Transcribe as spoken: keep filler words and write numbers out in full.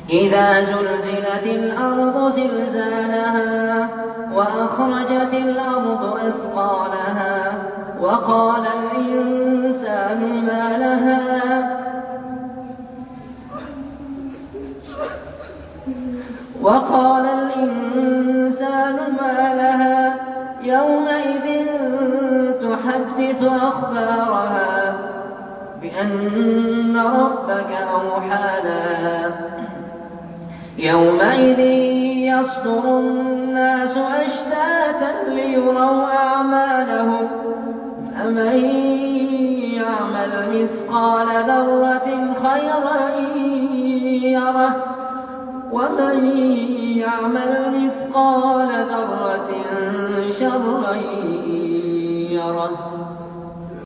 إذا زلزلت الأرض زلزالها وأخرجت الأرض أثقالها وقال الإنسان ما لها وقال الإنسان ما لها يومئذ تحدث أخبارها بأن ربك أوحى لها يومئذ يصدر الناس أشتاتا ليروا أعمالهم فمن يعمل مثقال ذرة خيرا يره ومن يعمل مثقال ذرة شرا يره.